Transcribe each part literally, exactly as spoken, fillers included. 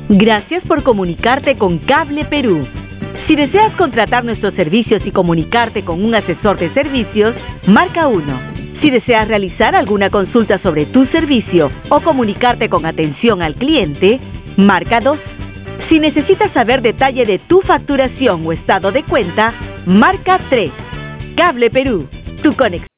Gracias por comunicarte con Cable Perú. Si deseas contratar nuestros servicios y comunicarte con un asesor de servicios, marca uno. Si deseas realizar alguna consulta sobre tu servicio o comunicarte con atención al cliente, marca dos. Si necesitas saber detalle de tu facturación o estado de cuenta, marca tres. Cable Perú, tu conexión.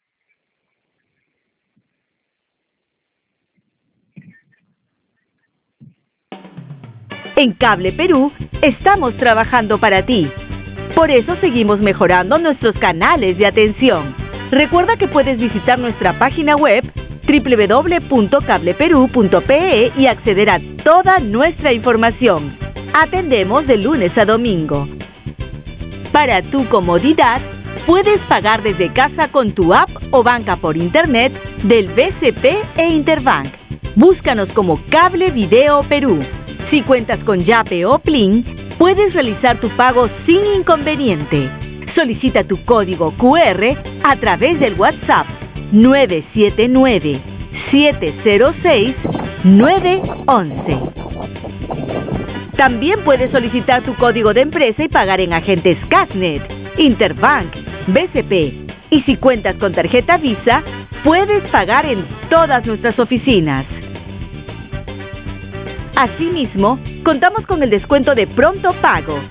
En Cable Perú estamos trabajando para ti. Por eso seguimos mejorando nuestros canales de atención. Recuerda que puedes visitar nuestra página web doble u doble u doble u punto cable perú punto pe e y acceder a toda nuestra información. Atendemos de lunes a domingo. Para tu comodidad, puedes pagar desde casa con tu app o banca por internet del B C P e Interbank. Búscanos como Cable Video Perú. Si cuentas con Yape o Plin, puedes realizar tu pago sin inconveniente. Solicita tu código cu erre a través del WhatsApp nueve siete nueve, siete cero seis, nueve once. También puedes solicitar tu código de empresa y pagar en agentes Casnet, Interbank, B C P. Y si cuentas con tarjeta Visa, puedes pagar en todas nuestras oficinas. Asimismo, contamos con el descuento de Pronto Pago,